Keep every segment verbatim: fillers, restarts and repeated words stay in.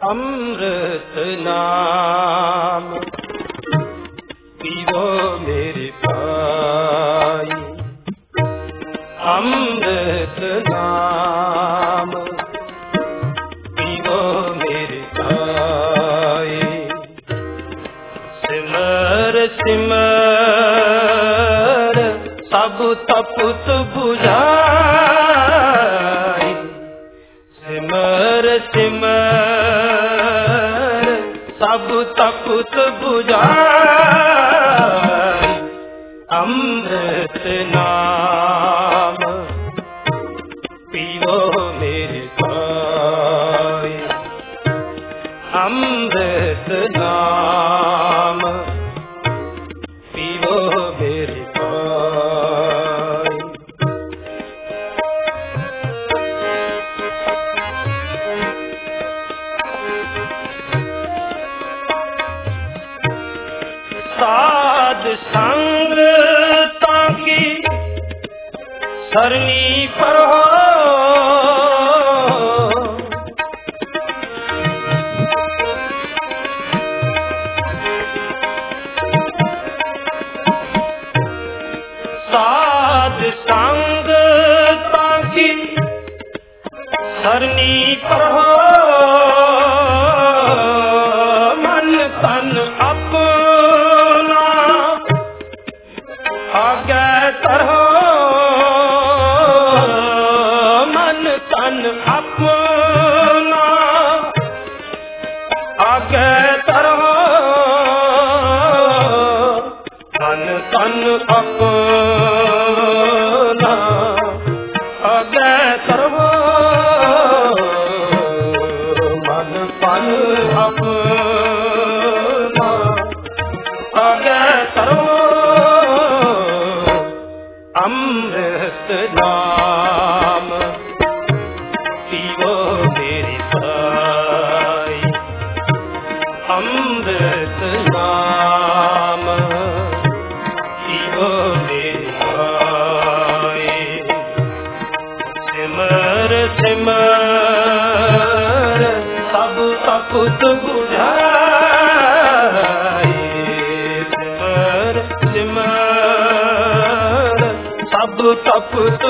अमृत नाम पीवो मेरे भाई, अमृत नाम पीवो मेरे भाई। सिमर सिमर सब तपत बुझाई, सिमर सिमर सब तपत बुझाई। अमृत नाम पीवो मेरे भाई, अमृत नाम पीवो मेरे भाई। साध संग ताकि सरनी पर हो, साध संग ताकि सरनी पर हो। मन तन अपना आगे तरहो, मन तन अपना आगे तरहो। मन तन अपना आगे तरहो, मन तन अपना आगे तरहो। अमृत नाम पीवो मेरे भाई, अमृत नाम पीवो मेरे भाई। सिमर सिमर सब तपत बुझाई, सिमर सिमर सब तपत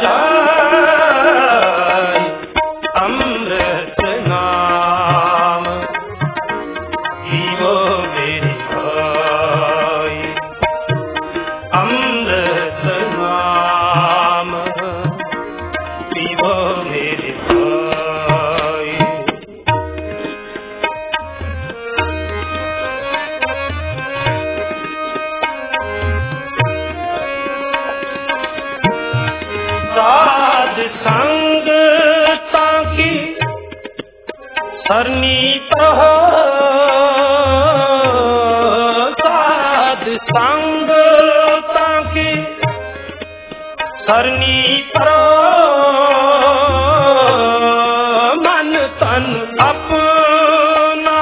बुझाई। अमृत नाम पीवो मेरे भाई, अमृत नाम पीवो मेरे भाई। साध संग ताकि सरनी पर हो, साध संग ताकि सरनी पर हो। मन तन अपना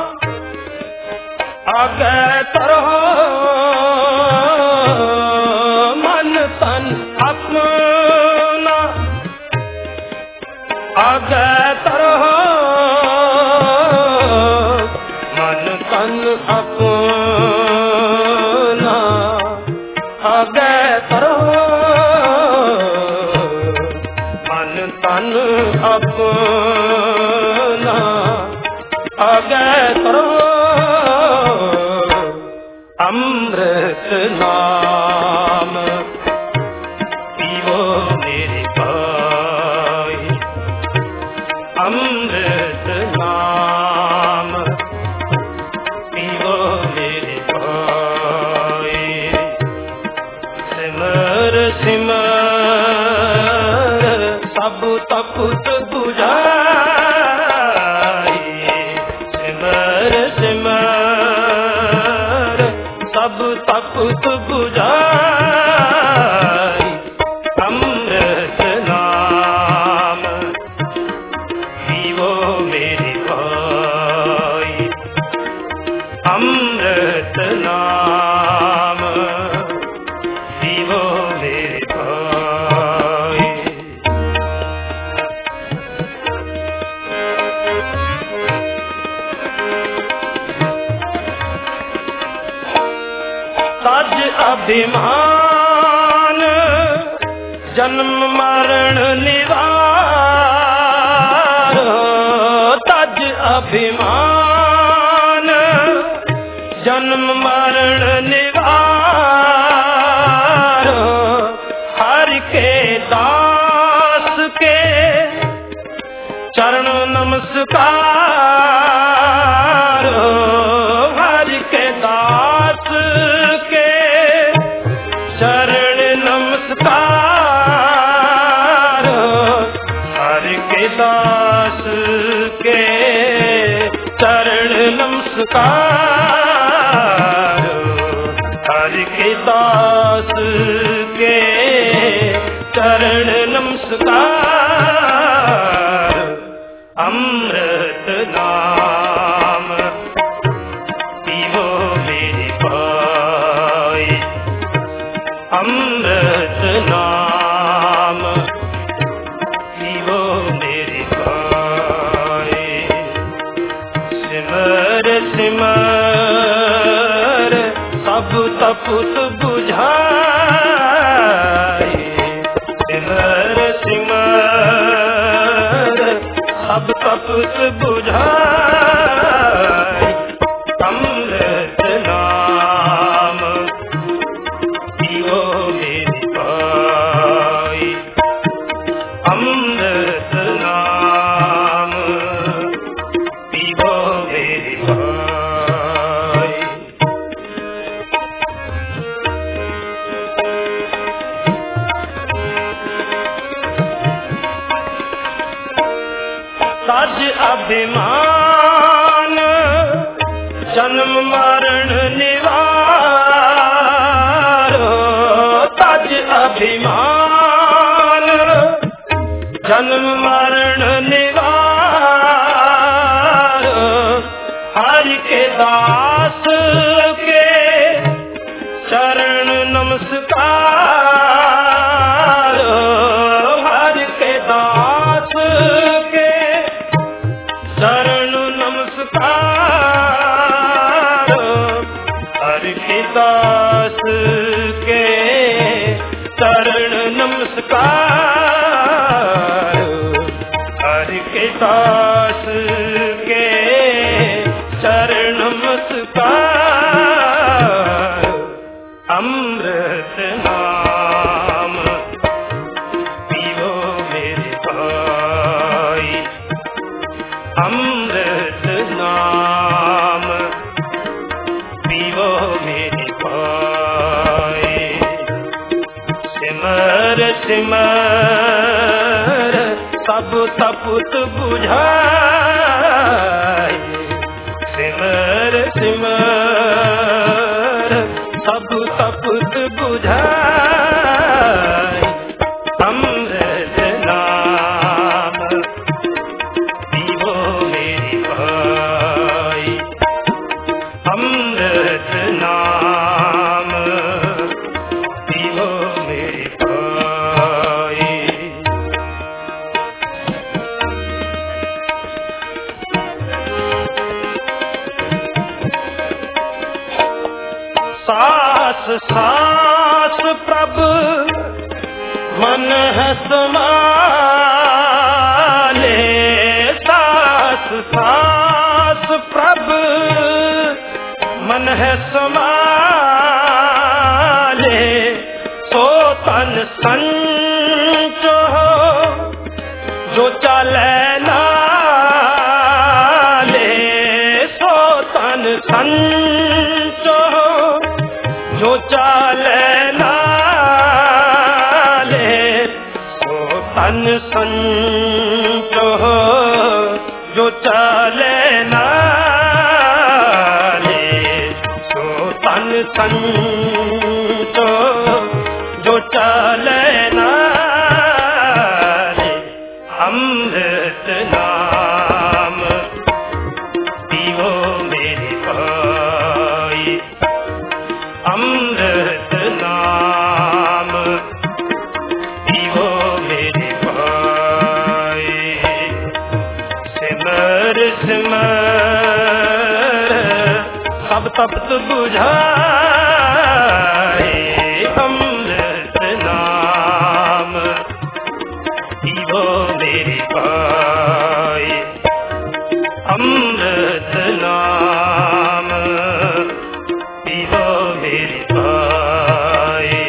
आगे तरहो, मन तन अपना आगे तरहो। मन तन अपना आगे तरहो, मन तन अपना आगे तरहो। अमृत नाम पीवो मेरे भाई, अमृत नाम पीवो मेरे भाई। सिमर सिमर सब तपत बुझाई, सिमर सिमर सब तपत बुझाई। अमृत नाम पीवो मेरे भाई, अमृत नाम पीवो मेरे भाई। अभिमान जन्म मरण निवारो तज अभिमान जन्म मरण निवारो हरि के दास के चरण नमस्कार हरि के दास के चरण नमस्कार हरि के दास के चरण नमस्कार हरि के दास के चरण नमस्कार अमृत नाम पीवो मेरे भाई अमृत नाम पीवो मेरे भाई सिमर सिमर सब तपुत बुझाए सिमर सिमर सब तपुत बुझाए अमृत नाम पीवो मेरे भाई अमृत नाम पीवो मेरे भाई तज अभिमान जन्म मरण निवारो तज अभिमान जन्म मरण निवारो हरि के दास के चरण नमस्कार हरि के दास के चरण नमस्कार हरि के दास के चरण नमस्कार हरि के दास के चरण नमस्कार अमृत नाम पीवो मेरे भाई अमृत नाम पीवो मेरे भाई सिमर सिमर सब तपुत बुझाए सिमर सिमर सब तपुत बुझाए अमृत नाम पीवो मेरे भाई अमृत नाम पीवो मेरे भाई सास सास प्रभु मन है समाले सास सास प्रभु मन है समाले सो तन संचो जो चले नाले सो तन संचो जो चले नाले सो तन संचो जो चले नाले सो तन संचो जो चले नाले अमृत नाम पीवो मेरे भाई अमृत नाम पीवो मेरे भाई सिमर सिमर सब तप्त बुझाए पीवो मेरे भाई अमृत नाम पीवो मेरे भाई।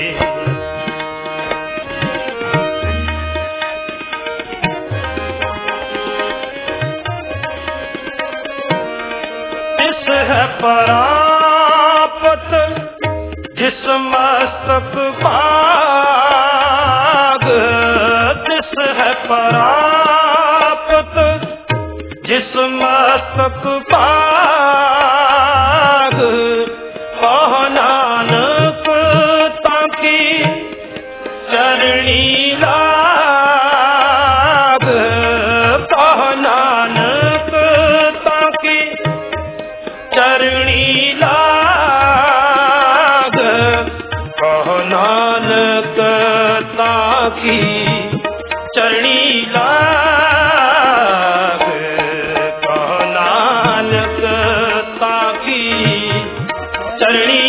इस है परापत जिस मस्तक पाग, जिस है परापत जिस मस्तक पाग, कह नानक ताकी चरणी लाग, कह नानक ताकी चरणी लाग, कह नानक ताकी चरणी लाग, कह नानक ताकी चरणी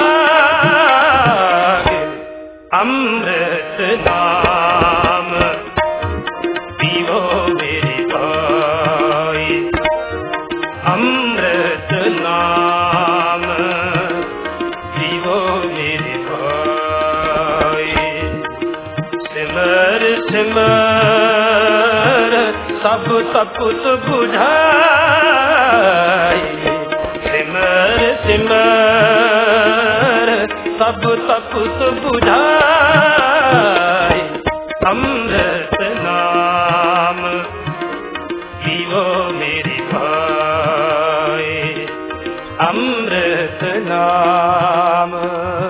लाग। अमृत नाम पीवो मेरे भाई अमृत नाम पीवो मेरे भाई। सिमर सिमर सब तपुत बुझाई, सिमर सिमर सब तपुत बुझाई। अमृत नाम पीवो मेरे भाई अमृत नाम।